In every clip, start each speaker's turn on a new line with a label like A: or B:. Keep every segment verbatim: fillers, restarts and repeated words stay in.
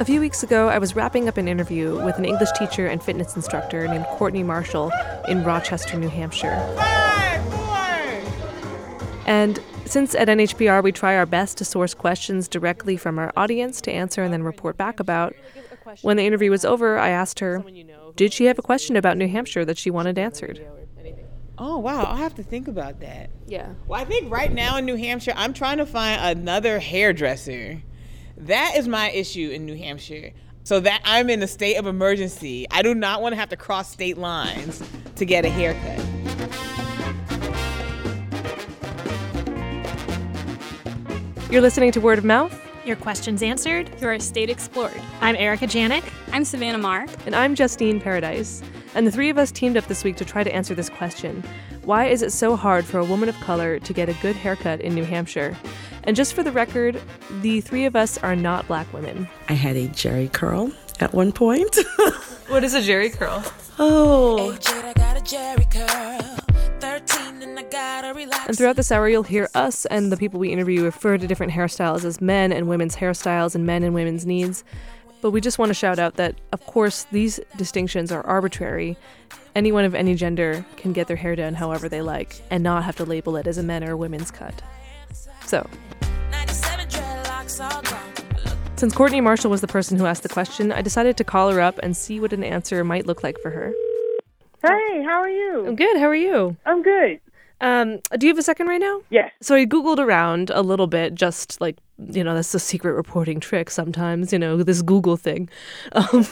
A: few weeks ago, I was wrapping up an interview with an English teacher and fitness instructor named Courtney Marshall in Rochester, New Hampshire. And since at N H P R we try our best to source questions directly from our audience to answer and then report back about, when the interview was over, I asked her, did she have a question about New Hampshire that she wanted answered?
B: Oh, wow. I'll have to think about that.
A: Yeah.
B: Well, I think right now in New Hampshire, I'm trying to find another hairdresser. That is my issue in New Hampshire. So that I'm in a state of emergency. I do not want to have to cross state lines to get a haircut.
A: You're listening to Word of Mouth.
C: Your questions answered, your estate explored. I'm Erica Janik.
D: I'm Savannah Mark.
A: And I'm Justine Paradise. And the three of us teamed up this week to try to answer this question. Why is it so hard for a woman of color to get a good haircut in New Hampshire? And just for the record, the three of us are not black women.
E: I had a jerry curl at one point.
A: What is a jerry curl?
E: Oh.
F: Hey, Jade, I got a jerry curl. thirteen and I gotta relax.
A: And throughout this hour, you'll hear us and the people we interview refer to different hairstyles as men and women's hairstyles and men and women's needs. But we just want to shout out that, of course, these distinctions are arbitrary. Anyone of any gender can get their hair done however they like and not have to label it as a men or a women's cut. So, since Courtney Marshall was the person who asked the question, I decided to call her up and see what an answer might look like for her.
G: Hey, how are you?
A: I'm good. How are you?
G: I'm good.
A: Um, do you have a second right now?
G: Yes.
A: So I Googled around a little bit, just like, you know, that's a secret reporting trick sometimes, you know, this Google thing. Um,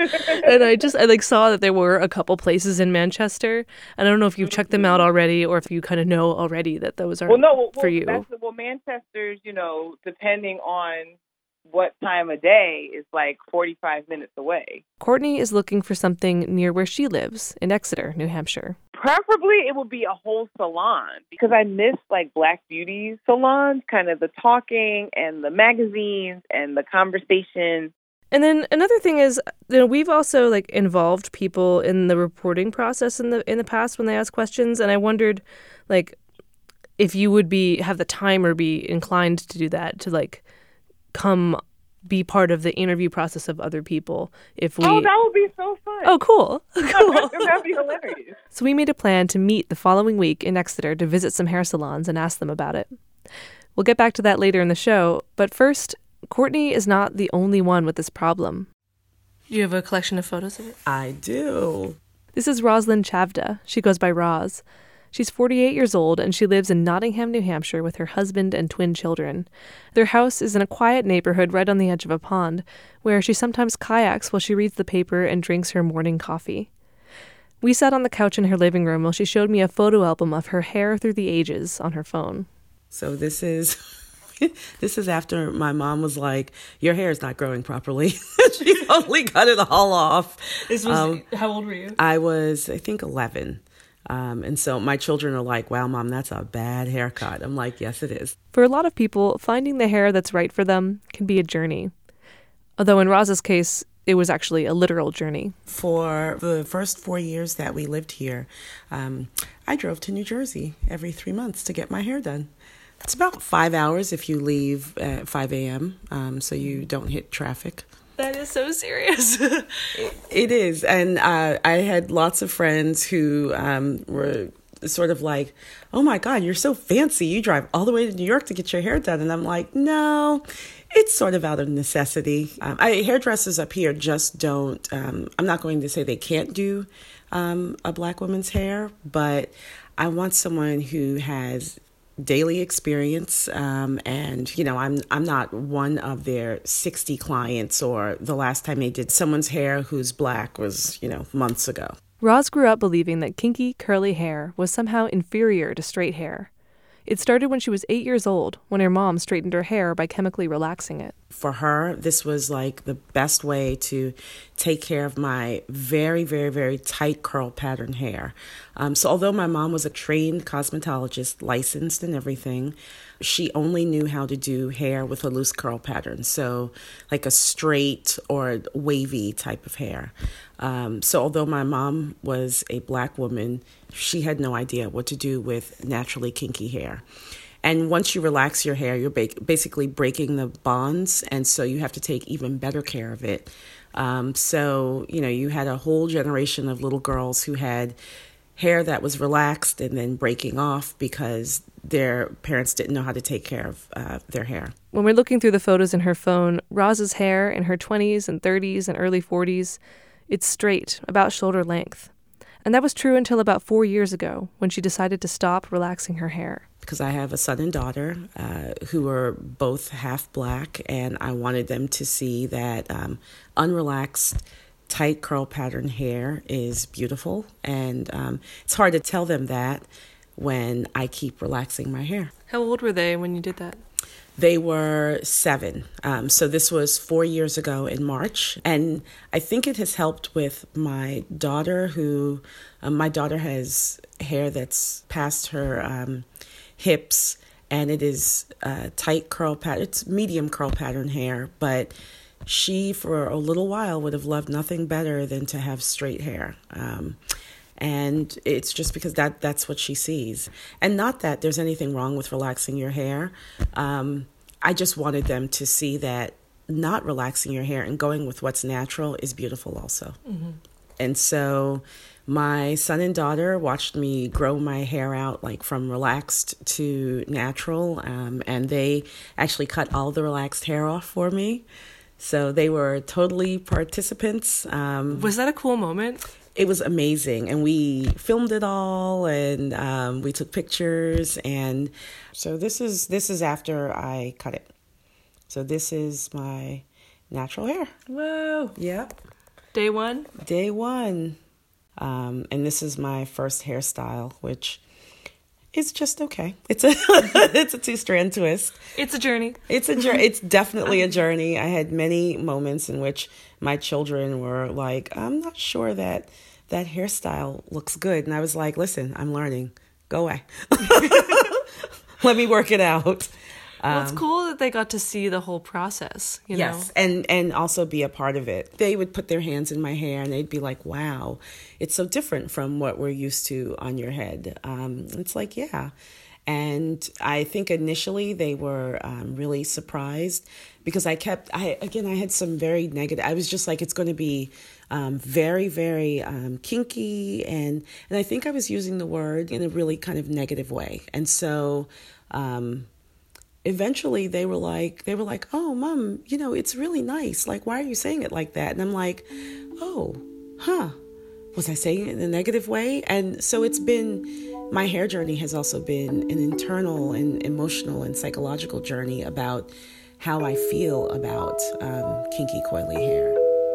A: and I just, I like saw that there were a couple places in Manchester. And I don't know if you've checked them out already or if you kind of know already that those are
G: well, no, well,
A: for you.
G: That's, well, Manchester's, you know, depending on what time of day, is like forty-five minutes away.
A: Courtney is looking for something near where she lives in Exeter, New Hampshire.
G: Preferably, it would be a whole salon because I miss like Black beauty salons, kind of the talking and the magazines and the conversation.
A: And then another thing is, you know, we've also like involved people in the reporting process in the in the past when they ask questions, and I wondered, like, if you would be have the time or be inclined to do that, to like come be part of the interview process of other people. If we
G: oh, that would be so fun.
A: Oh, cool. Cool.
G: That'd be hilarious.
A: So we made a plan to meet the following week in Exeter to visit some hair salons and ask them about it. We'll get back to that later in the show, but first, Courtney is not the only one with this problem. You have a collection of photos of it?
E: I do.
A: This is Roslyn Chavda. She goes by Roz. She's forty-eight years old, and she lives in Nottingham, New Hampshire with her husband and twin children. Their house is in a quiet neighborhood right on the edge of a pond, where she sometimes kayaks while she reads the paper and drinks her morning coffee. We sat on the couch in her living room while she showed me a photo album of her hair through the ages on her phone.
E: So this is... This is after my mom was like, your hair is not growing properly. She only cut it all off.
A: This was,
E: um,
A: how old were you?
E: I was, I think, eleven. Um, and so my children are like, wow, Mom, that's a bad haircut. I'm like, yes, it is.
A: For a lot of people, finding the hair that's right for them can be a journey. Although in Roz's case, it was actually a literal journey.
E: For the first four years that we lived here, um, I drove to New Jersey every three months to get my hair done. It's about five hours if you leave at five a.m., um, so you don't hit traffic.
A: That is so serious.
E: it, it is. And uh, I had lots of friends who um, were sort of like, oh, my God, you're so fancy. You drive all the way to New York to get your hair done. And I'm like, no, it's sort of out of necessity. Um, I, hairdressers up here just don't, um, I'm not going to say they can't do um, a Black woman's hair, but I want someone who has daily experience, um, and you know, I'm I'm not one of their sixty clients, or the last time they did someone's hair who's Black was, you know, months ago.
A: Roz grew up believing that kinky, curly hair was somehow inferior to straight hair. It started when she was eight years old, when her mom straightened her hair by chemically relaxing it.
E: For her, this was like the best way to take care of my very, very, very tight curl pattern hair. Um, so although my mom was a trained cosmetologist, licensed and everything, she only knew how to do hair with a loose curl pattern. So like a straight or wavy type of hair. Um, so although my mom was a Black woman, she had no idea what to do with naturally kinky hair. And once you relax your hair, you're ba- basically breaking the bonds, and so you have to take even better care of it. Um, so, you know, you had a whole generation of little girls who had hair that was relaxed and then breaking off because their parents didn't know how to take care of uh, their hair.
A: When we're looking through the photos in her phone, Roz's hair in her twenties and thirties and early forties, it's straight, about shoulder length. And that was true until about four years ago when she decided to stop relaxing her hair.
E: Because I have a son and daughter uh, who are both half black, and I wanted them to see that um, unrelaxed, tight curl pattern hair is beautiful. And um, it's hard to tell them that when I keep relaxing my hair.
A: How old were they when you did that?
E: They were seven. Um, so this was four years ago in March. And I think it has helped with my daughter who, um, my daughter has hair that's past her um, hips, and it is uh, tight curl pattern. It's medium curl pattern hair, but she, for a little while, would have loved nothing better than to have straight hair. Um, and it's just because that that's what she sees. And not that there's anything wrong with relaxing your hair. Um, I just wanted them to see that not relaxing your hair and going with what's natural is beautiful also. Mm-hmm. And so my son and daughter watched me grow my hair out, like from relaxed to natural. Um, and they actually cut all the relaxed hair off for me. So they were totally participants. Um,
A: Was that a cool moment?
E: It was amazing. And we filmed it all, and um, we took pictures. And so this is this is after I cut it. So this is my natural hair.
A: Whoa.
E: Yep.
A: Day one?
E: Day one. Um, and this is my first hairstyle, which is just okay. It's a it's a two-strand twist.
A: It's a journey.
E: It's a journey. It's definitely a journey. I had many moments in which my children were like, I'm not sure that that hairstyle looks good. And I was like, listen, I'm learning. Go away. Let me work it out.
A: Well, it's cool that they got to see the whole process, you know?
E: Yes, and, and also be a part of it. They would put their hands in my hair and they'd be like, wow, it's so different from what we're used to on your head. Um, it's like, yeah. And I think initially they were um, really surprised because I kept, I again, I had some very negative, I was just like, it's going to be um, very, very um, kinky. And, and I think I was using the word in a really kind of negative way. And so um, eventually they were like, they were like, oh, Mom, you know, it's really nice. Like, why are you saying it like that? And I'm like, oh, huh. Was I saying it in a negative way? And so it's been, my hair journey has also been an internal and emotional and psychological journey about how I feel about um, kinky, coily hair.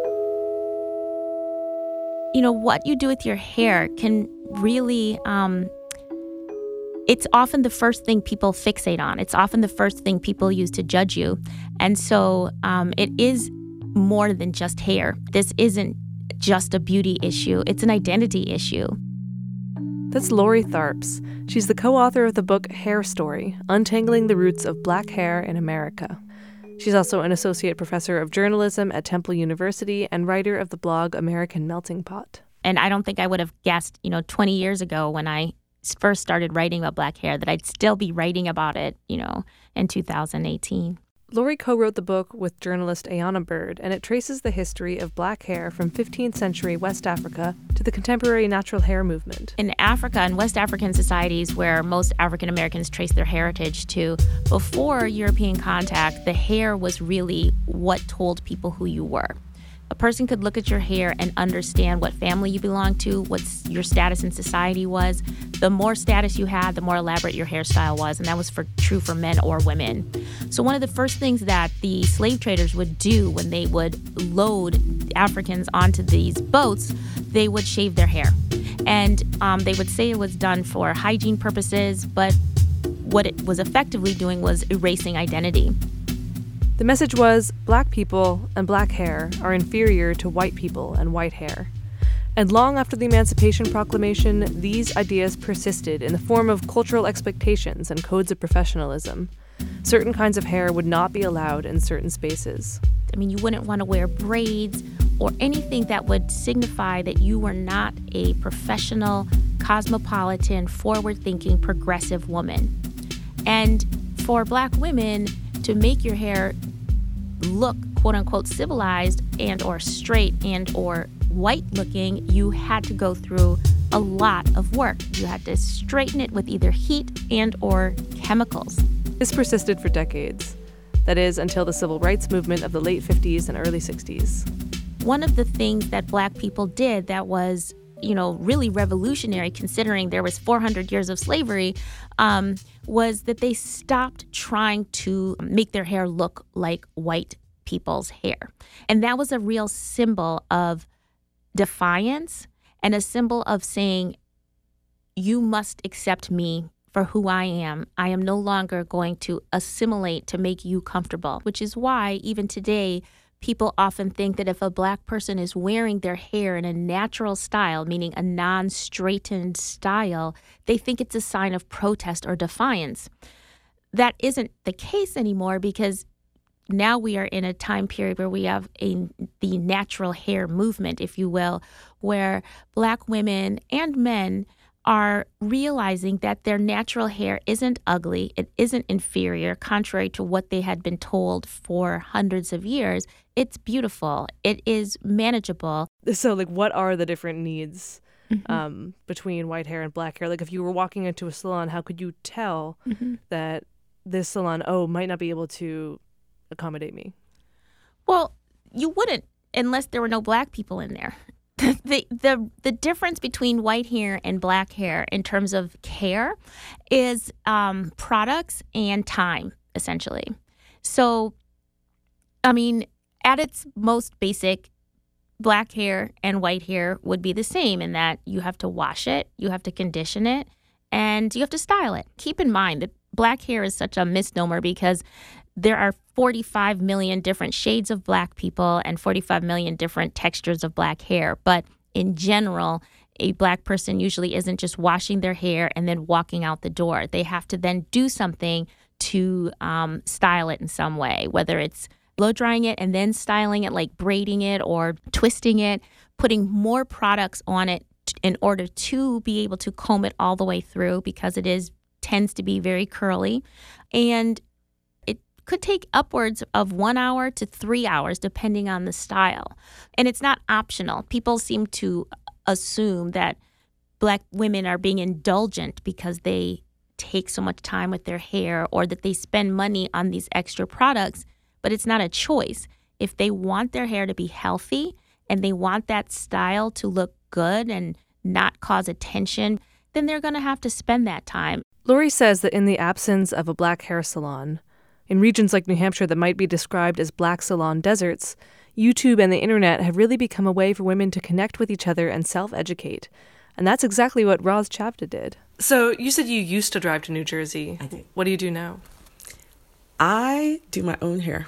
D: You know, what you do with your hair can really, um, it's often the first thing people fixate on. It's often the first thing people use to judge you. And so um, it is more than just hair. This isn't just a beauty issue. It's an identity issue.
A: That's Lori Tharps. She's the co-author of the book Hair Story, Untangling the Roots of Black Hair in America. She's also an associate professor of journalism at Temple University and writer of the blog American Melting Pot.
D: And I don't think I would have guessed, you know, twenty years ago when I first started writing about black hair that I'd still be writing about it, you know, in two thousand eighteen.
A: Lori co-wrote the book with journalist Ayana Bird, and it traces the history of black hair from fifteenth century West Africa to the contemporary natural hair movement.
D: In Africa and West African societies where most African Americans trace their heritage to, before European contact, the hair was really what told people who you were. A person could look at your hair and understand what family you belonged to, what your status in society was. The more status you had, the more elaborate your hairstyle was, and that was for true for men or women. So one of the first things that the slave traders would do when they would load Africans onto these boats, they would shave their hair. And um, they would say it was done for hygiene purposes, but what it was effectively doing was erasing identity.
A: The message was, black people and black hair are inferior to white people and white hair. And long after the Emancipation Proclamation, these ideas persisted in the form of cultural expectations and codes of professionalism. Certain kinds of hair would not be allowed in certain spaces.
D: I mean, you wouldn't want to wear braids or anything that would signify that you were not a professional, cosmopolitan, forward-thinking, progressive woman. And for Black women to make your hair look quote unquote civilized and or straight and or white looking, you had to go through a lot of work. You had to straighten it with either heat and or chemicals.
A: This persisted for decades. That is, until the civil rights movement of the late fifties and early sixties.
D: One of the things that Black people did that was, you know, really revolutionary, considering there was four hundred years of slavery, um, was that they stopped trying to make their hair look like white people's hair. And that was a real symbol of defiance and a symbol of saying, you must accept me for who I am. I am no longer going to assimilate to make you comfortable, which is why even today, people often think that if a Black person is wearing their hair in a natural style, meaning a non-straightened style, they think it's a sign of protest or defiance. That isn't the case anymore because now we are in a time period where we have a the natural hair movement, if you will, where Black women and men are realizing that their natural hair isn't ugly, it isn't inferior, contrary to what they had been told for hundreds of years. It's beautiful. It is manageable.
A: So, like, what are the different needs
D: Mm-hmm.
A: um, between white hair and black hair? Like, if you were walking into a salon, how could you tell
D: Mm-hmm.
A: that this salon, oh, might not be able to accommodate me?
D: Well, you wouldn't unless there were no Black people in there. The, the the difference between white hair and black hair in terms of care is um, products and time, essentially. So, I mean, at its most basic, black hair and white hair would be the same in that you have to wash it, you have to condition it, and you have to style it. Keep in mind that black hair is such a misnomer because there are forty-five million different shades of Black people and forty-five million different textures of black hair. But in general, a Black person usually isn't just washing their hair and then walking out the door. They have to then do something to um, style it in some way, whether it's blow drying it and then styling it, like braiding it or twisting it, putting more products on it in order to be able to comb it all the way through because it is tends to be very curly. And could take upwards of one hour to three hours, depending on the style. And it's not optional. People seem to assume that Black women are being indulgent because they take so much time with their hair or that they spend money on these extra products, but it's not a choice. If they want their hair to be healthy and they want that style to look good and not cause attention, then they're going to have to spend that time.
A: Lori says that in the absence of a black hair salon, in regions like New Hampshire that might be described as black salon deserts, YouTube and the internet have really become a way for women to connect with each other and self-educate. And that's exactly what Roz Chavda did. So you said you used to drive to New Jersey.
E: I did.
A: What do you do now?
E: I do my own hair.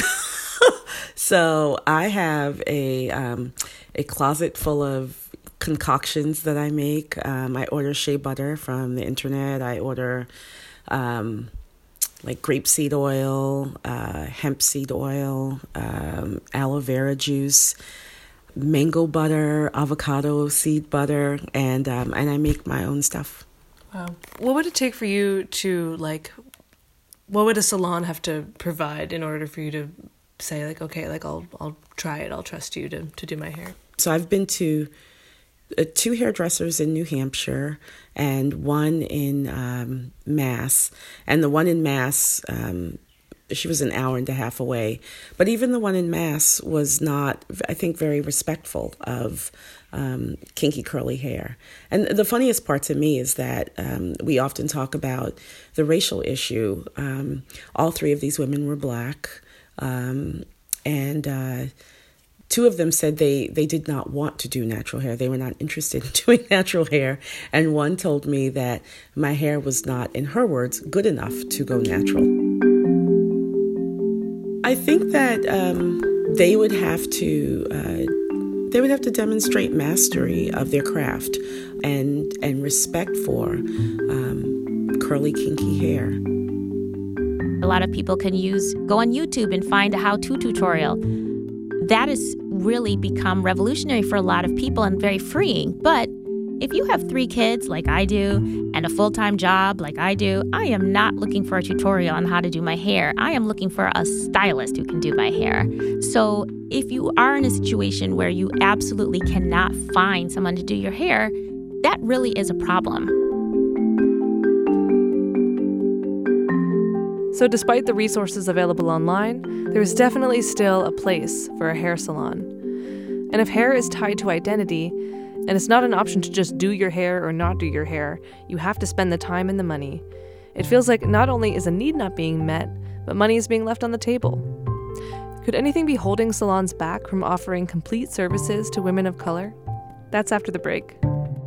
E: So I have a um, a closet full of concoctions that I make. Um, I order shea butter from the internet. I order um, like grapeseed oil, uh, hemp seed oil, um, aloe vera juice, mango butter, avocado seed butter, and um, and I make my own stuff.
A: Wow. What would it take for you to, like, what would a salon have to provide in order for you to say, like, okay, like, I'll I'll try it, I'll trust you to, to do my hair?
E: So I've been to uh, two hairdressers in New Hampshire and one in um, Mass. And the one in Mass, um, she was an hour and a half away. But even the one in Mass was not, I think, very respectful of um, kinky curly hair. And the funniest part to me is that um, we often talk about the racial issue. Um, all three of these women were Black. Um, and uh, two of them said they, they did not want to do natural hair. They were not interested in doing natural hair. And one told me that my hair was not, in her words, good enough to go natural. I think that um, they would have to uh, they would have to demonstrate mastery of their craft and and respect for um, curly, kinky hair.
D: A lot of people can use, go on YouTube and find a how-to tutorial. That has really become revolutionary for a lot of people and very freeing. But If you have three kids like I do and a full-time job like I do, I am not looking for a tutorial on how to do my hair. I am looking for a stylist who can do my hair. So if you are in a situation where you absolutely cannot find someone to do your hair, that really is a problem.
A: So despite the resources available online, there is definitely still a place for a hair salon. And if hair is tied to identity, and it's not an option to just do your hair or not do your hair, you have to spend the time and the money. It feels like not only is a need not being met, but money is being left on the table. Could anything be holding salons back from offering complete services to women of color? That's after the break.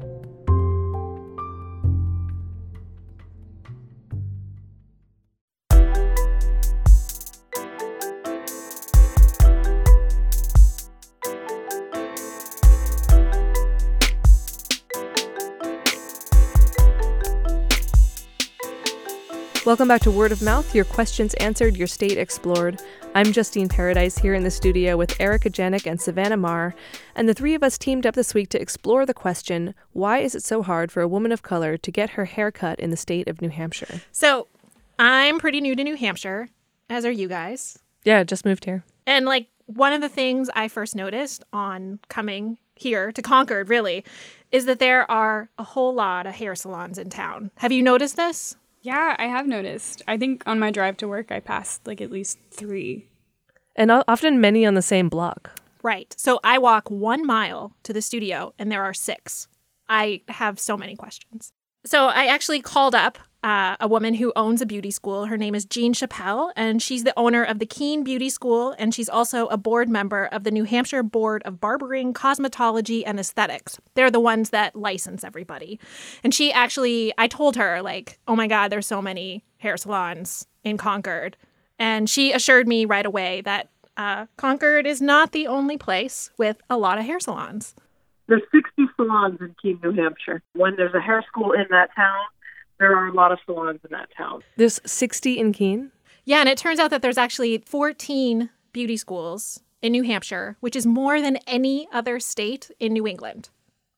A: Welcome back to Word of Mouth, your questions answered, your state explored. I'm Justine Paradise here in the studio with Erica Janik and Savannah Marr, and the three of us teamed up this week to explore the question, why is it so hard for a woman of color to get her hair cut in the state of New Hampshire?
C: So I'm pretty new to New Hampshire, as are you guys.
A: Yeah, just moved here.
C: And like one of the things I first noticed on coming here to Concord, really, is that there are a whole lot of hair salons in town. Have you noticed this?
H: Yeah, I have noticed. I think on my drive to work, I passed like at least three.
A: And often many on the same block.
C: Right. So I walk one mile to the studio and there are six. I have so many questions. So I actually called up uh, a woman who owns a beauty school. Her name is Jean Chappelle, and she's the owner of the Keene Beauty School, and she's also a board member of the New Hampshire Board of Barbering, Cosmetology, and Aesthetics. They're the ones that license everybody. And she actually, I told her, like, oh my God, there's so many hair salons in Concord. And she assured me right away that uh, Concord is not the only place with a lot of hair salons.
I: There's sixty salons in Keene, New Hampshire. When there's a hair school in that town, there are a lot of salons in that town.
A: There's sixty in Keene?
C: Yeah, and it turns out that there's actually fourteen beauty schools in New Hampshire, which is more than any other state in New England.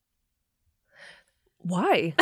A: Why?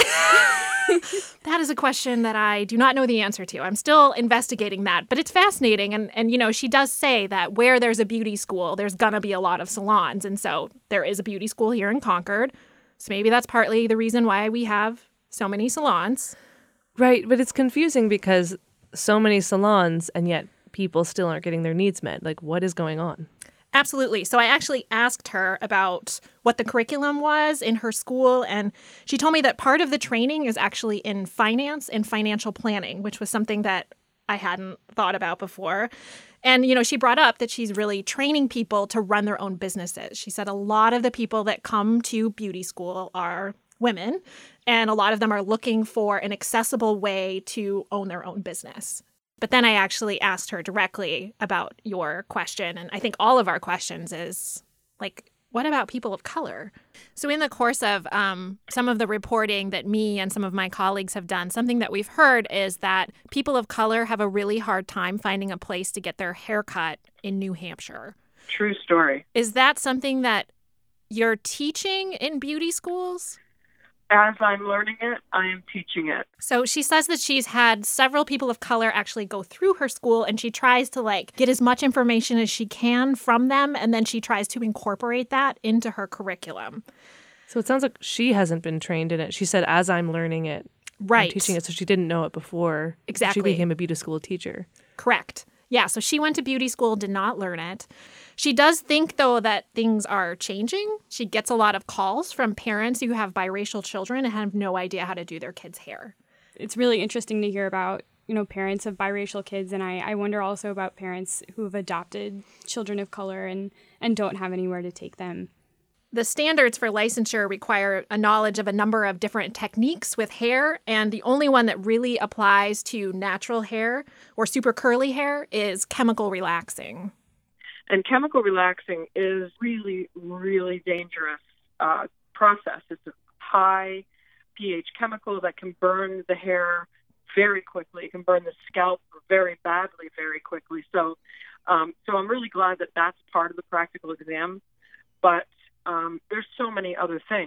C: That is a question that I do not know the answer to. I'm still investigating that, but it's fascinating. And, and you know, she does say that where there's a beauty school, there's going to be a lot of salons. And so there is a beauty school here in Concord. So maybe that's partly the reason why we have so many salons.
A: Right, but it's confusing because so many salons and yet people still aren't getting their needs met. Like, what is going on?
C: Absolutely. So I actually asked her about what the curriculum was in her school, and she told me that part of the training is actually in finance and financial planning, which was something that I hadn't thought about before. And, you know, she brought up that she's really training people to run their own businesses. She said a lot of the people that come to beauty school are women, and a lot of them are looking for an accessible way to own their own business. But then I actually asked her directly about your question. And I think all of our questions is, like, what about people of color? So in the course of um, some of the reporting that me and some of my colleagues have done, something that we've heard is that people of color have a really hard time finding a place to get their hair cut in New Hampshire.
I: True story.
C: Is that something that you're teaching in beauty schools?
I: As I'm learning it, I am teaching it.
C: So she says that she's had several people of color actually go through her school, and she tries to like get as much information as she can from them, and then she tries to incorporate that into her curriculum.
A: So it sounds like she hasn't been trained in it. She said, as I'm learning it,
C: right.
A: I'm teaching it, so she didn't know it before.
C: Exactly.
A: She became a beauty school teacher.
C: Correct. Yeah, so she went to beauty school, did not learn it. She does think, though, that things are changing. She gets a lot of calls from parents who have biracial children and have no idea how to do their kids' hair.
H: It's really interesting to hear about, you know, parents of biracial kids. And I, I wonder also about parents who have adopted children of color and, and don't have anywhere to take them.
C: The standards for licensure require a knowledge of a number of different techniques with hair, and the only one that really applies to natural hair or super curly hair is chemical relaxing.
I: And chemical relaxing is really, really dangerous uh, process. It's a high pH chemical that can burn the hair very quickly. It can burn the scalp very badly very quickly. So, um, so I'm really glad that that's part of the practical exam. But Um, there's so many other things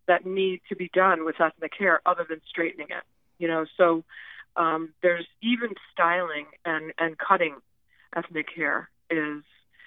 I: that need to be done with ethnic hair other than straightening it. You know, so um, there's even styling and, and cutting ethnic hair is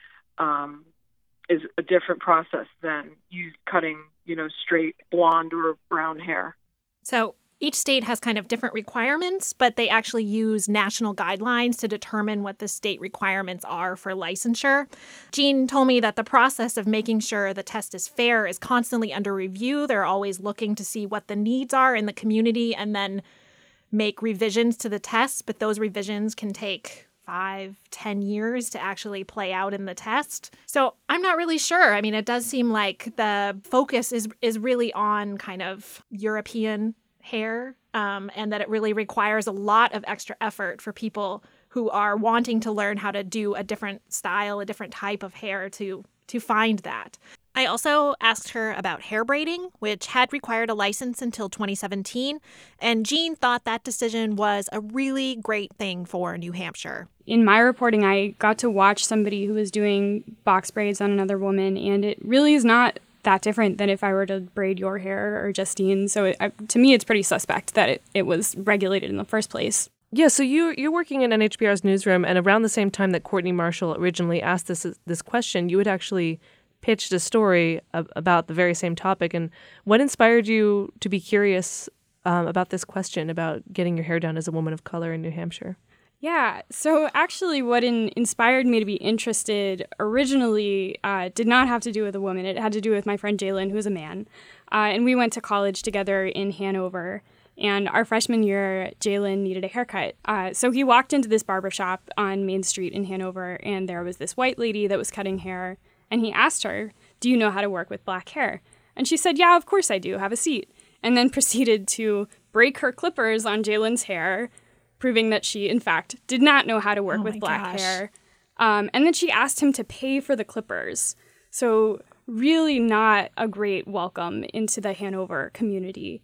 I: um, is a different process than you cutting, you know, straight blonde or brown hair.
C: So each state has kind of different requirements, but they actually use national guidelines to determine what the state requirements are for licensure. Jean told me that the process of making sure the test is fair is constantly under review. They're always looking to see what the needs are in the community and then make revisions to the test, but those revisions can take five, ten years to actually play out in the test. So I'm not really sure. I mean, it does seem like the focus is is really on kind of European hair, um, and that it really requires a lot of extra effort for people who are wanting to learn how to do a different style, a different type of hair to to find that. I also asked her about hair braiding, which had required a license until twenty seventeen, and Jean thought that decision was a really great thing for New Hampshire.
H: In my reporting, I got to watch somebody who was doing box braids on another woman, and it really is not that different than if I were to braid your hair or Justine. So it, to me, it's pretty suspect that it, it was regulated in the first place.
A: Yeah, so you, you're working in N H P R's newsroom, and around the same time that Courtney Marshall originally asked this this question, you had actually pitched a story ab- about the very same topic. And what inspired you to be curious um, about this question about getting your hair done as a woman of color in New Hampshire?
H: Yeah, so actually what in, inspired me to be interested originally uh, did not have to do with a woman. It had to do with my friend Jalen, who is a man. Uh, and we went to college together in Hanover. And our freshman year, Jalen needed a haircut. Uh, so he walked into this barbershop on Main Street in Hanover, and there was this white lady that was cutting hair. And he asked her, "Do you know how to work with black hair?" And she said, "Yeah, of course I do. Have a seat." And then proceeded to break her clippers on Jalen's hair, proving that she, in fact, did not know how to work
C: oh
H: with black
C: gosh.
H: hair. Um, and then she asked him to pay for the clippers. So really not a great welcome into the Hanover community.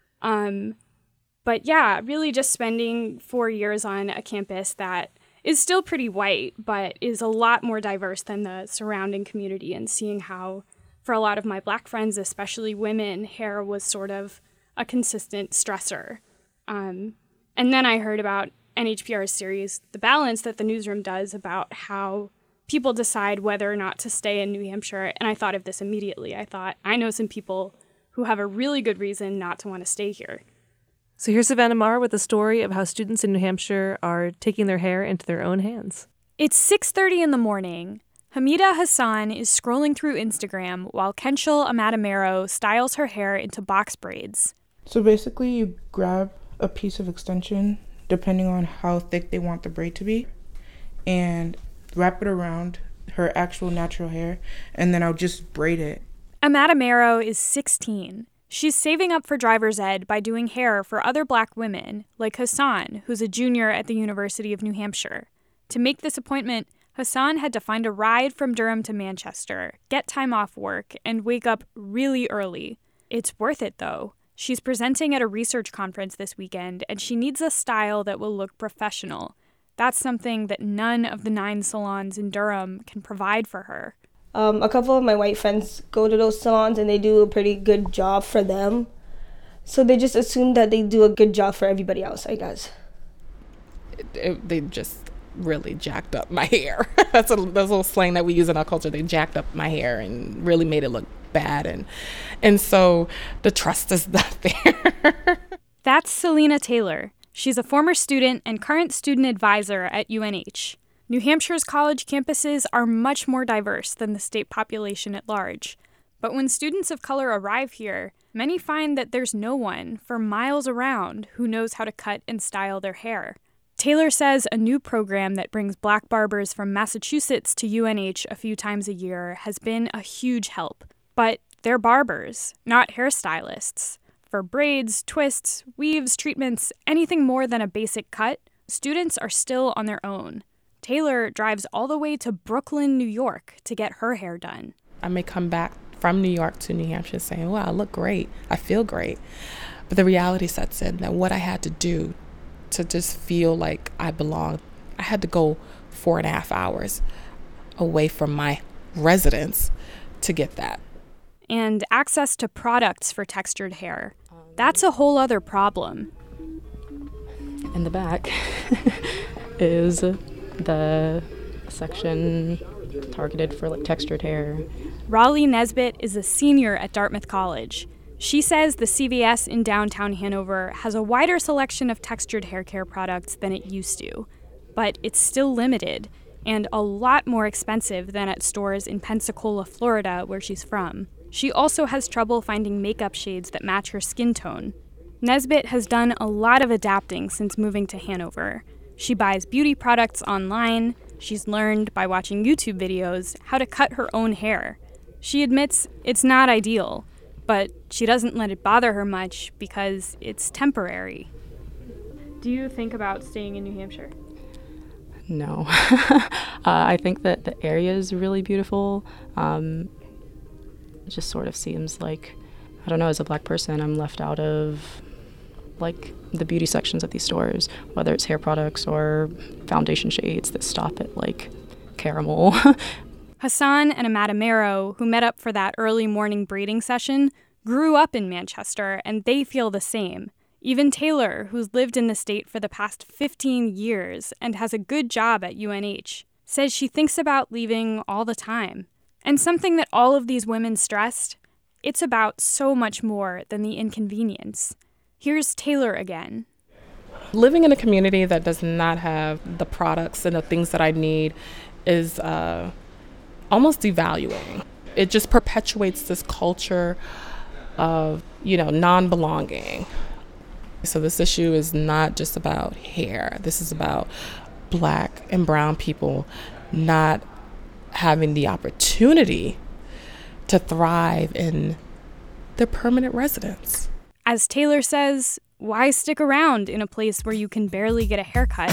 H: Um, but yeah, really just spending four years on a campus that is still pretty white, but is a lot more diverse than the surrounding community, and seeing how, for a lot of my black friends, especially women, hair was sort of a consistent stressor. Um, And then I heard about N H P R's series, The Balance, that the newsroom does about how people decide whether or not to stay in New Hampshire. And I thought of this immediately. I thought, I know some people who have a really good reason not to want to stay here.
A: So here's Savannah Marr with a story of how students in New Hampshire are taking their hair into their own hands.
J: It's six thirty in the morning. Hamida Hassan is scrolling through Instagram while Kenshel Amadamero styles her hair into box braids.
K: So basically you grab a piece of extension, depending on how thick they want the braid to be, and wrap it around her actual natural hair, and then I'll just braid it.
J: Amadamero is sixteen. She's saving up for driver's ed by doing hair for other black women, like Hassan, who's a junior at the University of New Hampshire. To make this appointment, Hassan had to find a ride from Durham to Manchester, get time off work, and wake up really early. It's worth it, though. She's presenting at a research conference this weekend, and she needs a style that will look professional. That's something that none of the nine salons in Durham can provide for her.
L: Um, a couple of my white friends go to those salons, and they do a pretty good job for them. So they just assume that they do a good job for everybody else, I guess.
M: It, it, they just really jacked up my hair. that's, a, that's a little slang that we use in our culture. They jacked up my hair and really made it look bad, and and so the trust is not there.
J: That's Selena Taylor. She's a former student and current student advisor at U N H. New Hampshire's college campuses are much more diverse than the state population at large. But when students of color arrive here, many find that there's no one for miles around who knows how to cut and style their hair. Taylor says a new program that brings black barbers from Massachusetts to U N H a few times a year has been a huge help. But they're barbers, not hairstylists. For braids, twists, weaves, treatments, anything more than a basic cut, students are still on their own. Taylor drives all the way to Brooklyn, New York to get her hair done.
M: I may come back from New York to New Hampshire saying, wow, I look great, I feel great. But the reality sets in that what I had to do to just feel like I belonged, I had to go four and a half hours away from my residence to get that.
J: and access to products for textured hair. That's a whole other problem.
M: In the back is the section targeted for like textured hair.
J: Raleigh Nesbitt is a senior at Dartmouth College. She says the C V S in downtown Hanover has a wider selection of textured hair care products than it used to, but it's still limited and a lot more expensive than at stores in Pensacola, Florida, where she's from. She also has trouble finding makeup shades that match her skin tone. Nesbitt has done a lot of adapting since moving to Hanover. She buys beauty products online. She's learned by watching YouTube videos how to cut her own hair. She admits it's not ideal, but she doesn't let it bother her much because it's temporary.
H: Do you think about staying in New Hampshire?
M: No. uh, I think that the area is really beautiful. Um, it just sort of seems like, I don't know, as a Black person, I'm left out of like the beauty sections at these stores, whether it's hair products or foundation shades that stop at like caramel.
J: Hassan and Amata Mero, who met up for that early morning braiding session, grew up in Manchester, and they feel the same. Even Taylor, who's lived in the state for the past fifteen years and has a good job at U N H, says she thinks about leaving all the time. And something that all of these women stressed, it's about so much more than the inconvenience. Here's Taylor again.
M: Living in a community that does not have the products and the things that I need is uh, almost devaluing. It just perpetuates this culture of, you know, non-belonging. So this issue is not just about hair. This is about Black and brown people not having the opportunity to thrive in their permanent residence.
J: As Taylor says, why stick around in a place where you can barely get a haircut?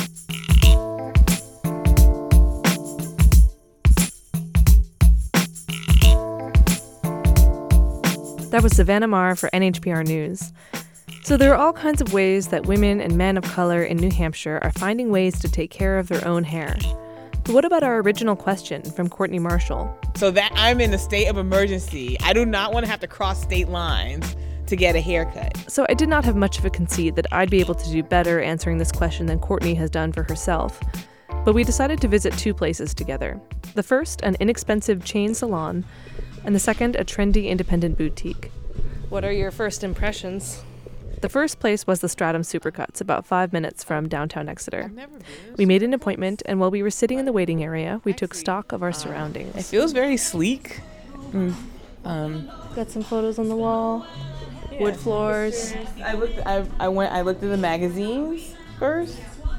A: That was Savannah Marr for N H P R News. So there are all kinds of ways that women and men of color in New Hampshire are finding ways to take care of their own hair. But what about our original question from Courtney Marshall?
B: So that I'm in a state of emergency. I do not want to have to cross state lines to get a haircut.
A: So I did not have much of a conceit that I'd be able to do better answering this question than Courtney has done for herself. But we decided to visit two places together. The first, an inexpensive chain salon, and the second, a trendy independent boutique. What are your first impressions? The first place was the Stratum Supercuts, about five minutes from downtown Exeter. We made an appointment, and while we were sitting in the waiting area, we took stock of our surroundings.
B: It feels very sleek. Mm. Um,
A: Got some photos on the wall, yeah, wood floors.
B: I looked. I, I went. I looked at the magazines first,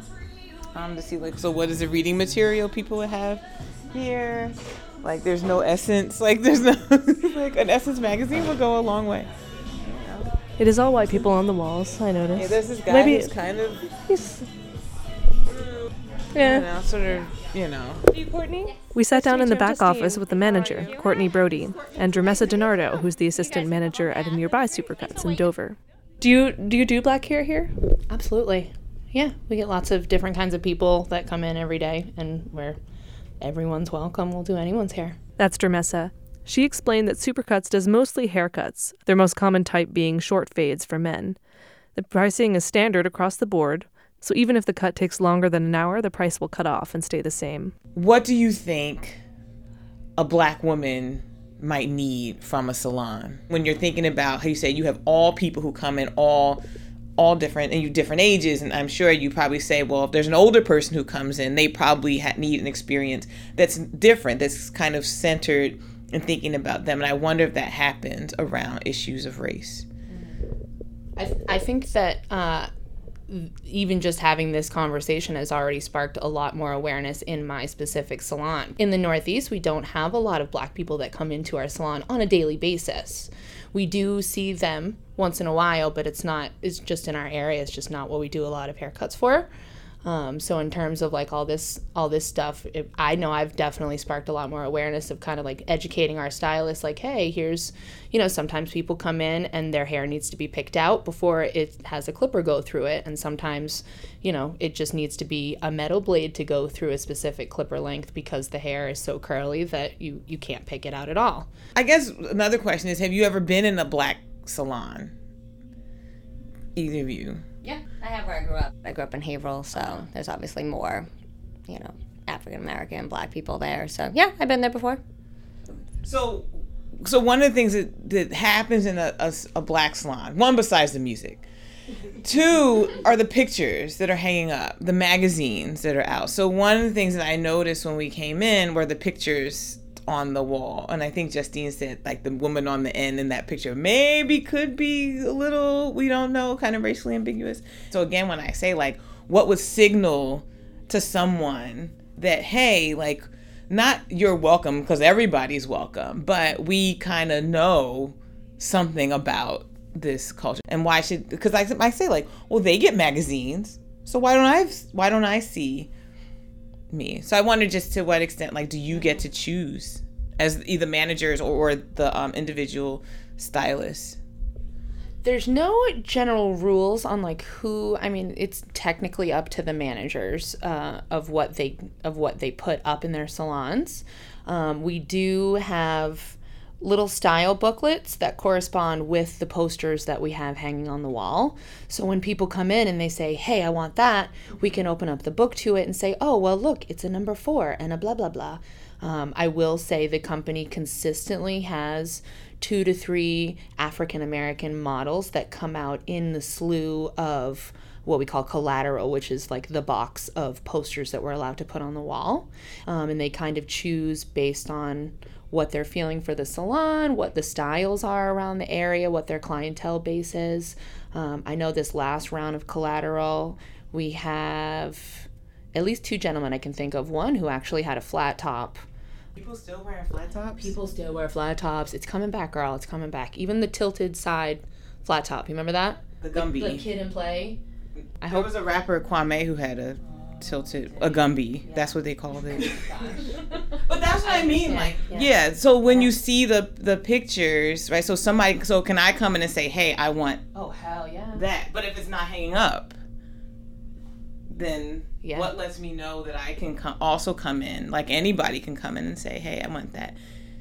B: um, to see like, so what is the reading material people would have here? Like, there's no Essence. Like, there's no like an Essence magazine would go a long way.
A: It is all white people on the walls, I noticed.
B: Yeah, there's this guy
A: Maybe
B: who's kind of,
A: he's,
B: yeah, you know, sort of, you know.
A: Are you Courtney? We sat down in the back office with the manager, Courtney Brody, and Dramessa DiNardo, who's the assistant manager at a nearby Supercuts in Dover. Do you do you do black hair here?
N: Absolutely. Yeah, we get lots of different kinds of people that come in every day, and where everyone's welcome, we'll do anyone's hair.
A: That's Dramessa. She explained that Supercuts does mostly haircuts, their most common type being short fades for men. The pricing is standard across the board, so even if the cut takes longer than an hour, the price will cut off and stay the same.
B: What do you think a Black woman might need from a salon? When you're thinking about how you say you have all people who come in all all different, and you different ages, and I'm sure you probably say, well, if there's an older person who comes in, they probably ha- need an experience that's different, that's kind of centered and thinking about them. And I wonder if that happens around issues of race.
N: I, th- I think that uh, even just having this conversation has already sparked a lot more awareness in my specific salon. In the Northeast, we don't have a lot of Black people that come into our salon on a daily basis. We do see them once in a while, but it's not, it's just in our area. It's just not what we do a lot of haircuts for. Um, so in terms of like all this all this stuff, it, I know I've definitely sparked a lot more awareness of kind of like educating our stylists, like, hey, here's, you know, sometimes people come in and their hair needs to be picked out before it has a clipper go through it. And sometimes, you know, it just needs to be a metal blade to go through a specific clipper length because the hair is so curly that you, you can't pick it out at all.
B: I guess another question is, have you ever been in a black salon? Either of you?
O: Yeah, I have where I grew up. I grew up in Haverhill, so there's obviously more, you know, African American, black people there. So yeah, I've been there before.
B: So, so one of the things that, that happens in a, a, a black salon, one, besides the music, two are the pictures that are hanging up, the magazines that are out. So one of the things that I noticed when we came in were the pictures on the wall. And I think Justine said, like, the woman on the end in that picture maybe could be a little, we don't know, kind of racially ambiguous. So again, when I say, like, what would signal to someone that, hey, like, not you're welcome, because everybody's welcome, but we kind of know something about this culture. And why should, because I, I say, like, well, they get magazines, so why don't I, why don't I see me? So I wonder just to what extent, like, do you get to choose as either managers or, or the um, individual stylists?
N: There's no general rules on like who, I mean, it's technically up to the managers uh, of what they of what they put up in their salons. Um, we do have little style booklets that correspond with the posters that we have hanging on the wall. So when people come in and they say, hey, I want that, we can open up the book to it and say, oh, well, look, it's a number four and a blah, blah, blah. Um, I will say the company consistently has two to three African-American models that come out in the slew of what we call collateral, which is like the box of posters that we're allowed to put on the wall. Um, and they kind of choose based on what they're feeling for the salon, what the styles are around the area, what their clientele base is. Um, I know this last round of collateral, we have at least two gentlemen I can think of. One who actually had a flat top.
B: People still wearing flat tops?
N: People still wear flat tops. It's coming back, girl. It's coming back. Even the tilted side flat top. You remember that?
B: The Gumby.
N: The, the Kid and Play.
B: I there hope was a rapper, Kwame, who had a tilted, a Gumby. Yeah. That's what they called it. But that's what I mean. Like, yeah. yeah. So when you see the the pictures, right? So somebody, so can I come in and say, hey, I want
N: oh hell yeah
B: that. But if it's not hanging up, then yeah. what lets me know that I can come, also come in, like anybody can come in and say, hey, I want that.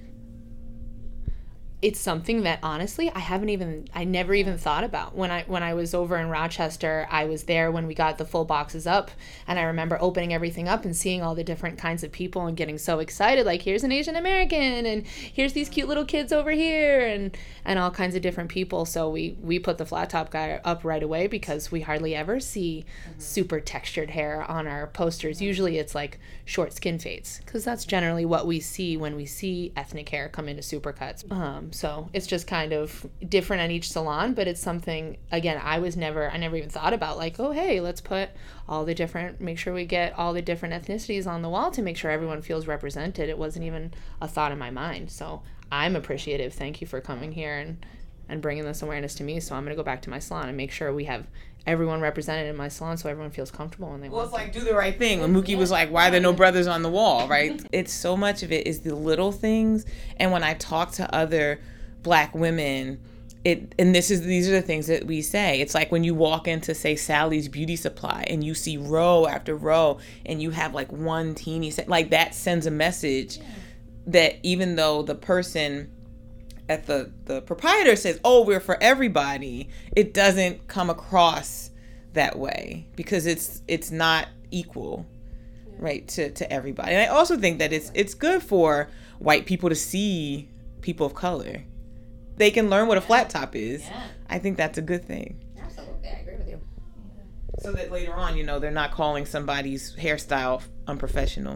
N: It's something that honestly I haven't even I never even thought about. When I when I was over in Rochester, I was there when we got the full boxes up, and I remember opening everything up and seeing all the different kinds of people and getting so excited, like here's an Asian American and here's these cute little kids over here and and all kinds of different people. So we we put the flat top guy up right away because we hardly ever see mm-hmm. super textured hair on our posters. Usually it's like short skin fades, because that's generally what we see when we see ethnic hair come into supercuts. Um, So it's just kind of different at each salon, but it's something, again, I was never, I never even thought about, like, oh, hey, let's put all the different, make sure we get all the different ethnicities on the wall to make sure everyone feels represented. It wasn't even a thought in my mind. So I'm appreciative. Thank you for coming here and, and bringing this awareness to me. So I'm going to go back to my salon and make sure we have everyone represented in my salon so everyone feels comfortable when they
B: well,
N: want
B: it's like, do the right thing. When Mookie was like, why are there no brothers on the wall, right? It's so much of it is the little things. And when I talk to other Black women, it and this is these are the things that we say. It's like when you walk into, say, Sally's Beauty Supply and you see row after row and you have like one teeny set, like that sends a message yeah. that even though the person at the the proprietor says, oh, we're for everybody, it doesn't come across that way because it's it's not equal, yeah. right, to, to everybody. And I also think that it's it's good for white people to see people of color. They can learn what a flat top is. Yeah. I think that's a good thing.
O: Absolutely, I agree with you.
B: So that later on, you know, they're not calling somebody's hairstyle unprofessional,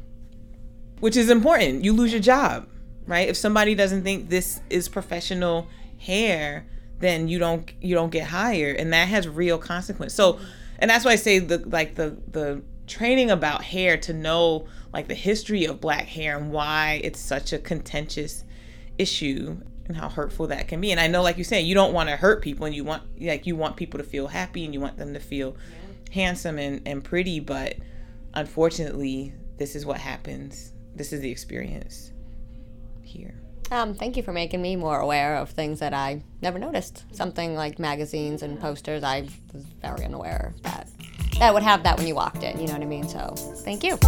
B: which is important. You lose your job, right? If somebody doesn't think this is professional hair, then you don't you don't get hired, and that has real consequence. So, and that's why I say the like the the training about hair, to know like the history of Black hair and why it's such a contentious issue and how hurtful that can be. And I know, like you say, you don't want to hurt people, and you want like you want people to feel happy and you want them to feel handsome and, and pretty, but unfortunately, this is what happens. This is the experience here.
O: Um, thank you for making me more aware of things that I never noticed. Something like magazines and posters, I was very unaware of that. That would have that when you walked in, you know what I mean? So, thank you.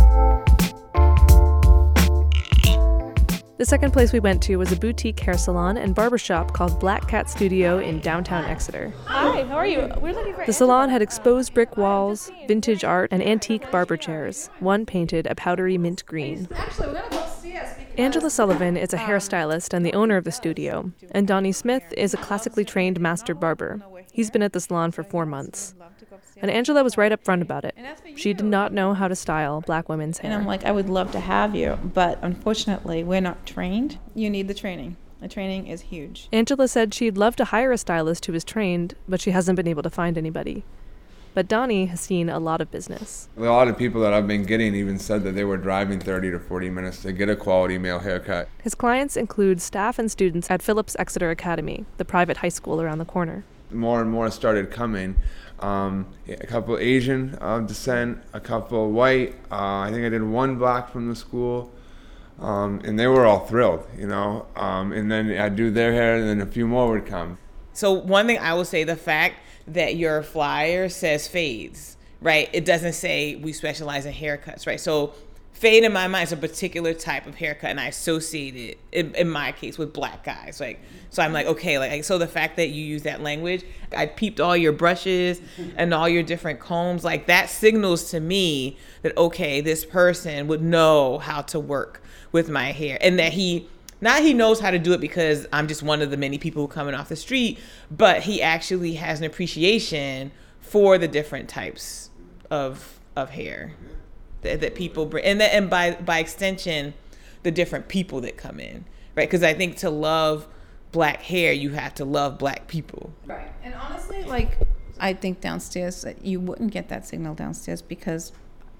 A: The second place we went to was a boutique hair salon and barbershop called Black Cat Studio in downtown Exeter.
P: Hi, how are you? We're looking for
A: The salon had exposed brick walls, vintage art, and antique barber chairs, one painted a powdery mint green.
P: Actually, we're gonna go see us.
A: Angela Sullivan is a hairstylist and the owner of the studio, and Donnie Smith is a classically trained master barber. He's been at the salon for four months. And Angela was right up front about it. She did not know how to style black women's hair.
P: And I'm like, I would love to have you, but unfortunately, we're not trained. You need the training. The training is huge.
A: Angela said she'd love to hire a stylist who was trained, but she hasn't been able to find anybody. But Donnie has seen a lot of business.
Q: A lot of people that I've been getting even said that they were driving thirty to forty minutes to get a quality male haircut.
A: His clients include staff and students at Phillips Exeter Academy, the private high school around the corner.
Q: More and more started coming. Um, a couple Asian uh, descent, a couple white. Uh, I think I did one black from the school. Um, and they were all thrilled, you know. Um, and then I'd do their hair, and then a few more would come.
B: So one thing I will say, the fact that your flyer says fades, right? It doesn't say we specialize in haircuts, right? So fade in my mind is a particular type of haircut, and I associate it, in, in my case, with black guys. Like, so I'm like, okay, like, so the fact that you use that language, I peeped all your brushes and all your different combs, like that signals to me that, okay, this person would know how to work with my hair, and that he, not he knows how to do it because I'm just one of the many people who coming off the street, but he actually has an appreciation for the different types of of hair that, that people bring, and that, and by by extension, the different people that come in, right? Because I think to love black hair, you have to love black people.
P: Right. And honestly, like, I think downstairs that you wouldn't get that signal downstairs because,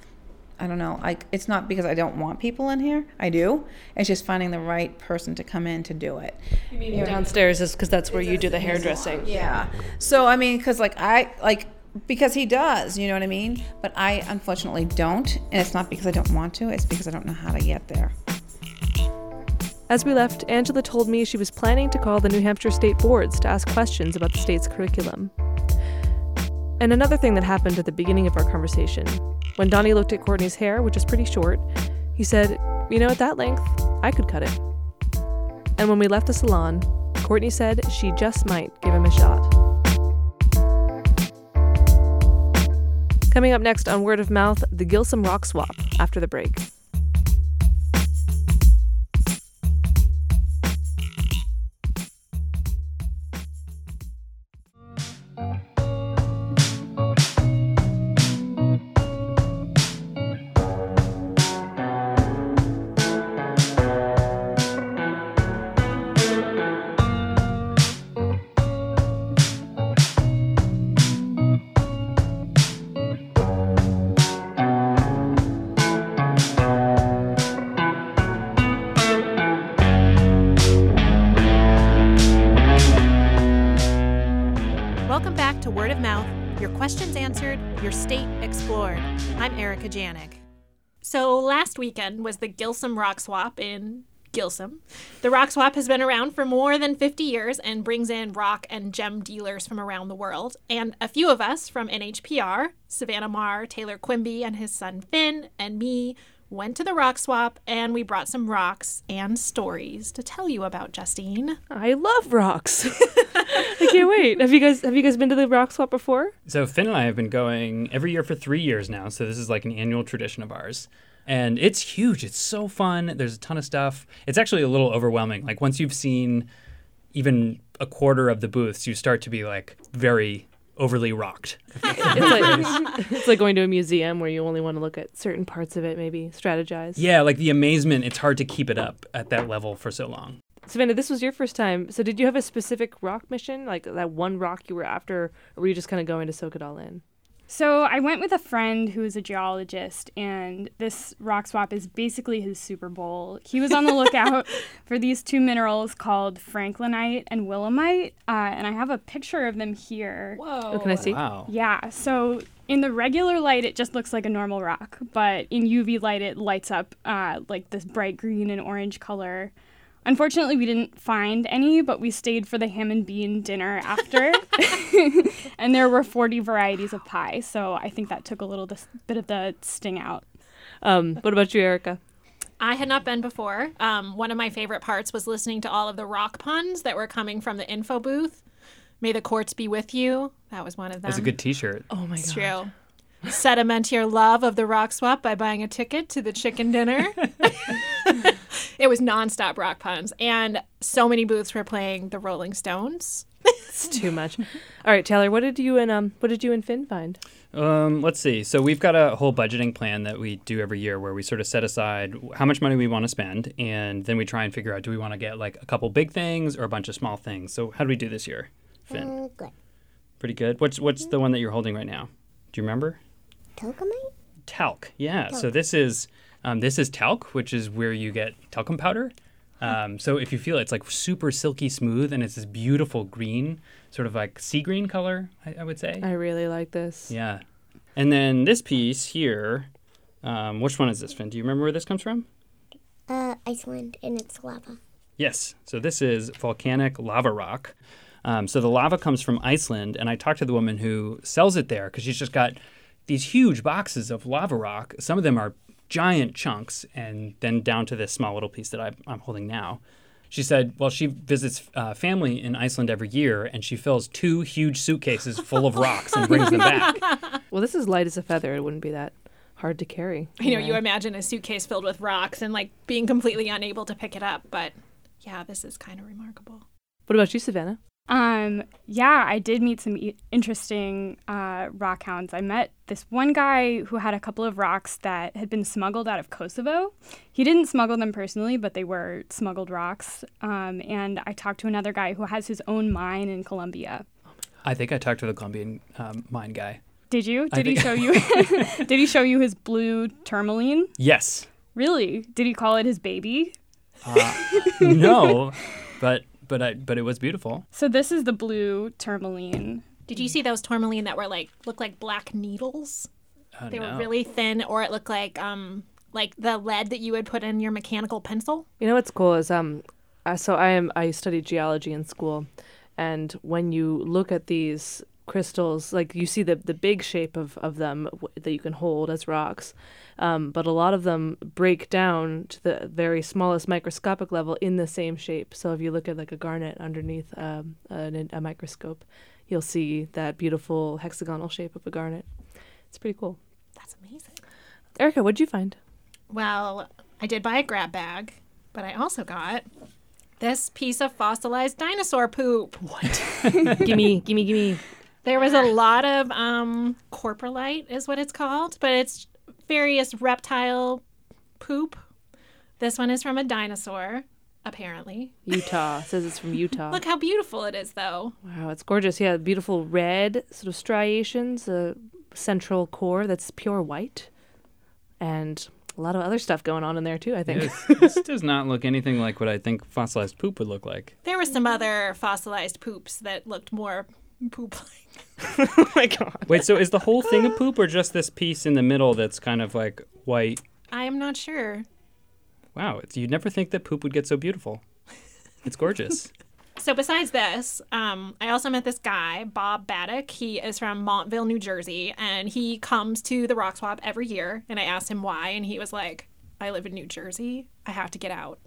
P: I don't know, like, it's not because I don't want people in here. I do. It's just finding the right person to come in to do it.
A: You mean downstairs is because that's where you do the hairdressing?
P: Yeah. So, I mean, because, like, I, like, because he does, you know what I mean? But I, unfortunately, don't. And it's not because I don't want to. It's because I don't know how to get there.
A: As we left, Angela told me she was planning to call the New Hampshire State Boards to ask questions about the state's curriculum. And another thing that happened at the beginning of our conversation, when Donnie looked at Courtney's hair, which is pretty short, he said, you know, at that length, I could cut it. And when we left the salon, Courtney said she just might give him a shot. Coming up next on Word of Mouth, the Gilsum Rock Swap after the break.
C: Your state explored. I'm Erica Janik. So last weekend was the Gilsum Rock Swap in Gilsum. The Rock Swap has been around for more than fifty years and brings in rock and gem dealers from around the world. And a few of us from N H P R, Savannah Marr, Taylor Quimby and his son Finn, and me, went to the Rock Swap, and we brought some rocks and stories to tell you about, Justine.
A: I love rocks. I can't wait. Have you guys have you guys been to the Rock Swap before?
R: So Finn and I have been going every year for three years now, so this is like an annual tradition of ours. And it's huge. It's so fun. There's a ton of stuff. It's actually a little overwhelming. Like once you've seen even a quarter of the booths, you start to be like very overly rocked.
A: it's, like, it's like going to a museum where you only want to look at certain parts of it, maybe strategize.
R: Yeah, like the amazement, it's hard to keep it up at that level for so long.
A: Savannah, this was your first time. So did you have a specific rock mission, like that one rock you were after, or were you just kind of going to soak it all in?
J: So I went with a friend who is a geologist, and this rock swap is basically his Super Bowl. He was on the lookout for these two minerals called franklinite and willemite, uh, and I have a picture of them here.
A: Whoa. Oh, can I see?
R: Wow.
J: Yeah, so in the regular light, it just looks like a normal rock, but in U V light, it lights up uh, like this bright green and orange color. Unfortunately, we didn't find any, but we stayed for the ham and bean dinner after. And there were forty varieties of pie, so I think that took a little dis- bit of the sting out.
A: Um, what about you, Erica?
C: I had not been before. Um, one of my favorite parts was listening to all of the rock puns that were coming from the info booth. May the quartz be with you. That was one of them.
R: That's a good t-shirt.
A: Oh, my
C: It's
A: God.
C: true. Sediment your love of the rock swap by buying a ticket to the chicken dinner. It was nonstop rock puns, and so many booths were playing the Rolling Stones.
A: It's too much. All right, Taylor, what did you and um, what did you and Finn find?
R: Um, let's see. So we've got a whole budgeting plan that we do every year where we sort of set aside how much money we want to spend, and then we try and figure out, do we want to get like a couple big things or a bunch of small things? So how do we do this year, Finn?
S: Uh, good.
R: Pretty good. What's what's the one that you're holding right now? Do you remember?
S: Talcumite?
R: Talc. Yeah. So
S: Talc.
R: this is um, this is talc, which is where you get talcum powder. Um, so if you feel it, it's like super silky smooth, and it's this beautiful green, sort of like sea green color, I, I would say.
A: I really like this.
R: Yeah. And then this piece here, um, which one is this, Finn? Do you remember where this comes from?
S: Uh, Iceland, and it's lava.
R: Yes. So this is volcanic lava rock. Um, so the lava comes from Iceland, and I talked to the woman who sells it there because she's just got these huge boxes of lava rock. Some of them are giant chunks, and then down to this small little piece that I, I'm holding now. She said, well, she visits uh, family in Iceland every year, and she fills two huge suitcases full of rocks and brings them back.
A: Well, this is light as a feather. It wouldn't be that hard to carry.
C: You know, you imagine a suitcase filled with rocks and like being completely unable to pick it up, but yeah, this is kind of remarkable.
A: What about you, Savannah?
J: Um, yeah, I did meet some e- interesting uh, rock hounds. I met this one guy who had a couple of rocks that had been smuggled out of Kosovo. He didn't smuggle them personally, but they were smuggled rocks. Um, and I talked to another guy who has his own mine in Colombia.
R: I think I talked to the Colombian um, mine guy.
J: Did you?
R: I
J: Did he
R: think-
J: show you? Did he show you his blue tourmaline?
R: Yes.
J: Really? Did he call it his baby?
R: Uh, no, but but I but it was beautiful.
J: So this is the blue tourmaline.
C: Did you see those tourmaline that were like look like black needles?
R: Oh,
C: They
R: no.
C: were really thin, or it looked like um like the lead that you would put in your mechanical pencil.
A: You know what's cool is um, uh, so I am I studied geology in school, and when you look at these crystals, like you see the the big shape of of them w- that you can hold as rocks, um, but a lot of them break down to the very smallest microscopic level in the same shape. So if you look at like a garnet underneath um, a, a microscope, you'll see that beautiful hexagonal shape of a garnet. It's pretty cool.
C: That's amazing.
A: Erica, what'd you find?
C: Well, I did buy a grab bag, but I also got this piece of fossilized dinosaur poop.
A: What? gimme, gimme, gimme.
C: There was a lot of um, coprolite, is what it's called, but it's various reptile poop. This one is from a dinosaur, apparently.
A: Utah. It says it's from Utah.
C: Look how beautiful it is, though.
A: Wow, it's gorgeous. Yeah, beautiful red sort of striations, a central core that's pure white, and a lot of other stuff going on in there too, I think.
R: Yes, this does not look anything like what I think fossilized poop would look like.
C: There were some other fossilized poops that looked more poop-like.
A: Oh my god.
R: Wait, so is the whole thing a poop or just this piece in the middle that's kind of like white?
C: I am not sure.
R: Wow, it's, you'd never think that poop would get so beautiful. It's gorgeous.
C: So besides this, um, I also met this guy, Bob Baddock. He is from Montville, New Jersey, and he comes to the Rock Swap every year. And I asked him why, and he was like, I live in New Jersey. I have to get out.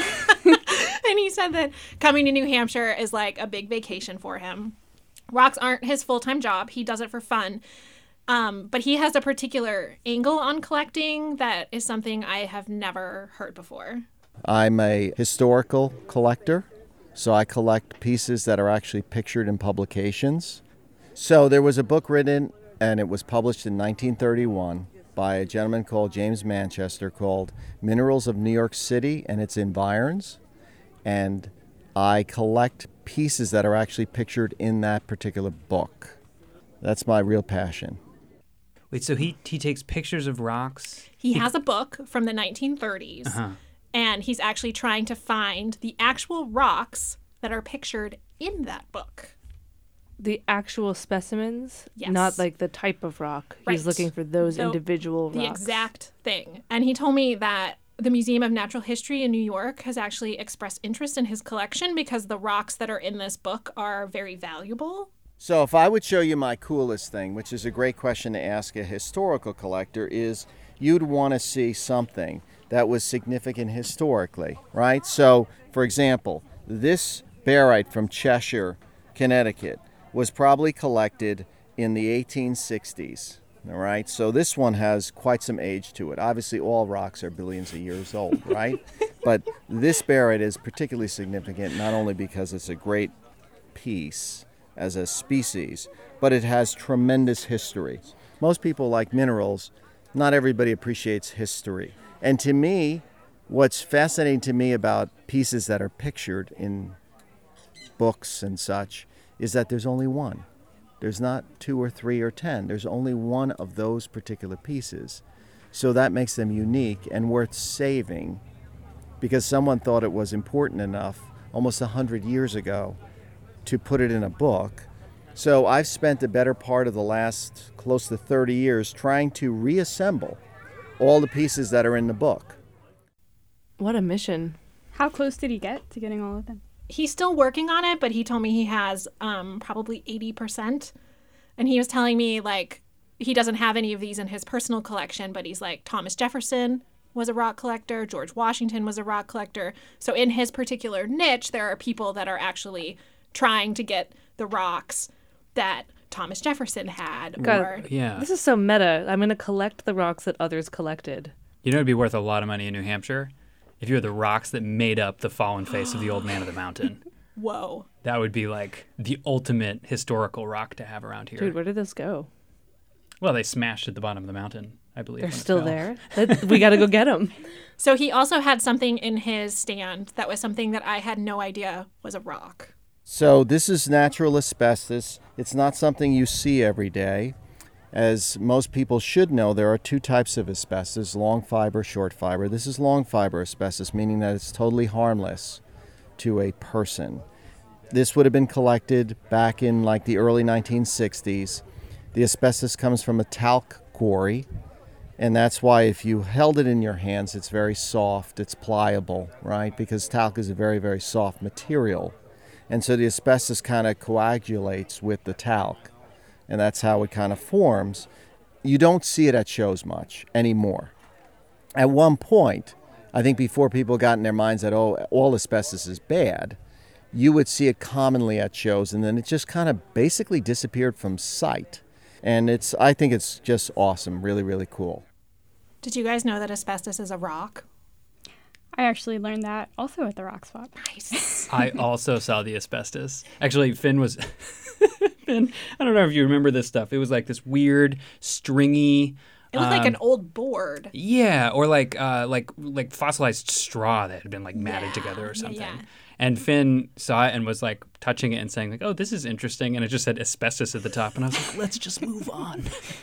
C: And he said that coming to New Hampshire is like a big vacation for him. Rocks aren't his full-time job. He does it for fun. Um, but he has a particular angle on collecting that is something I have never heard before.
T: I'm a historical collector, so I collect pieces that are actually pictured in publications. So there was a book written, and it was published in nineteen thirty-one by a gentleman called James Manchester called Minerals of New York City and its Environs. And I collect pieces that are actually pictured in that particular book. That's my real passion.
R: Wait, so he he takes pictures of rocks?
C: He has a book from the nineteen thirties,
R: Uh-huh.
C: and he's actually trying to find the actual rocks that are pictured in that book.
A: The actual specimens,
C: Yes.
A: not like the type of rock. He's
C: Right.
A: looking for those
C: So,
A: individual
C: the
A: rocks.
C: exact thing. And he told me that the Museum of Natural History in New York has actually expressed interest in his collection because the rocks that are in this book are very valuable.
T: So if I would show you my coolest thing, which is a great question to ask a historical collector, is you'd want to see something that was significant historically, right? So, for example, this barite from Cheshire, Connecticut, was probably collected in the eighteen sixties, all right? So this one has quite some age to it. Obviously, all rocks are billions of years old, right? But this barite is particularly significant not only because it's a great piece as a species, but it has tremendous history. Most people like minerals. Not everybody appreciates history. And to me, what's fascinating to me about pieces that are pictured in books and such is that there's only one. There's not two or three or ten. There's only one of those particular pieces. So that makes them unique and worth saving because someone thought it was important enough almost one hundred years ago to put it in a book. So I've spent the better part of the last close to thirty years trying to reassemble all the pieces that are in the book.
A: What a mission.
H: How close did he get to getting all of them?
C: He's still working on it, but he told me he has um, probably eighty percent. And he was telling me, like, he doesn't have any of these in his personal collection, but he's like, Thomas Jefferson was a rock collector, George Washington was a rock collector. So in his particular niche, there are people that are actually trying to get the rocks that Thomas Jefferson had.
A: God,
C: Or
R: Yeah.
A: This is so meta. I'm going to collect the rocks that others collected.
R: You know, it'd be worth a lot of money in New Hampshire if you were the rocks that made up the fallen face of the old man of the mountain.
C: Whoa.
R: That would be like the ultimate historical rock to have around here.
A: Dude, where did this go?
R: Well, they smashed at the bottom of the mountain, I believe.
A: They're
R: when it
A: still
R: fell.
A: there? That- we got to go get them.
C: So he also had something in his stand that was something that I had no idea was a rock.
T: So this is natural asbestos. It's not something you see every day. As most people should know, there are two types of asbestos, long fiber, short fiber. This is long fiber asbestos, meaning that it's totally harmless to a person. This would have been collected back in like the early nineteen sixties. The asbestos comes from a talc quarry, and that's why if you held it in your hands, it's very soft, it's pliable, right? Because talc is a very, very soft material. And so the asbestos kind of coagulates with the talc, and that's how it kind of forms. You don't see it at shows much anymore. At one point, I think before people got in their minds that, oh, all asbestos is bad, you would see it commonly at shows, and then it just kind of basically disappeared from sight. And it's, I think it's just awesome, really, really cool.
C: Did you guys know that asbestos is a rock?
H: I actually learned that also at the Rock Swap.
C: Nice.
R: I also saw the asbestos. Actually, Finn was... Finn, I don't know if you remember this stuff. It was like this weird, stringy...
C: It looked like
R: um,
C: an old board.
R: Yeah, or like uh, like like fossilized straw that had been like matted
C: Yeah,
R: together or
C: yeah,
R: something.
C: yeah.
R: And Finn saw it and was like touching it and saying like, "Oh, this is interesting," and it just said asbestos at the top, and I was like, "Let's just move on."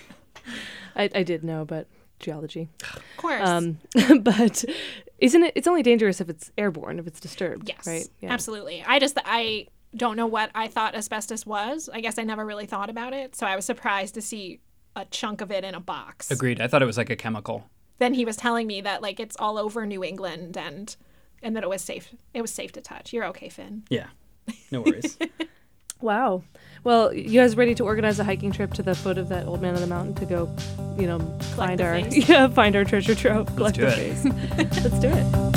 A: I, I did know, but geology.
C: Of course.
A: Um, but isn't it? It's only dangerous if it's airborne, if it's disturbed.
C: Yes,
A: right?
C: absolutely. I just I don't know what I thought asbestos was. I guess I never really thought about it, so I was surprised to see a chunk of it in a box.
R: Agreed. I thought it was like a chemical.
C: Then he was telling me that like it's all over New England and and that it was safe. It was safe to touch. You're okay, Finn.
R: Yeah, no worries.
A: Wow. Well, you guys ready to organize a hiking trip to the foot of that old man of the mountain to go, you know, find
C: the
A: our
C: face.
A: yeah, find our treasure trove, collect
R: do
A: the
R: it.
A: face. Let's do it.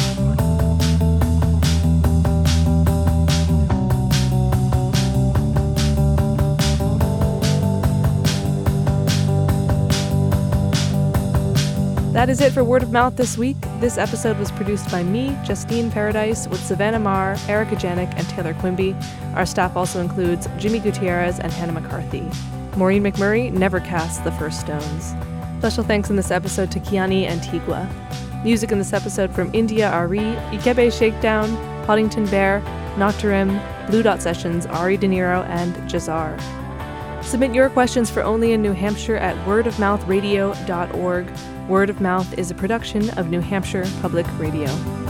A: That is it for Word of Mouth this week. This episode was produced by me, Justine Paradise, with Savannah Marr, Erica Janik, and Taylor Quimby. Our staff also includes Jimmy Gutierrez and Hannah McCarthy. Maureen McMurray never casts the first stones. Special thanks in this episode to Kiani Antigua. Music in this episode from India Ari, Ikebe Shakedown, Poddington Bear, Nocturim, Blue Dot Sessions, Ari De Niro, and Jazar. Submit your questions for Only in New Hampshire at word of mouth radio dot org. Word of Mouth is a production of New Hampshire Public Radio.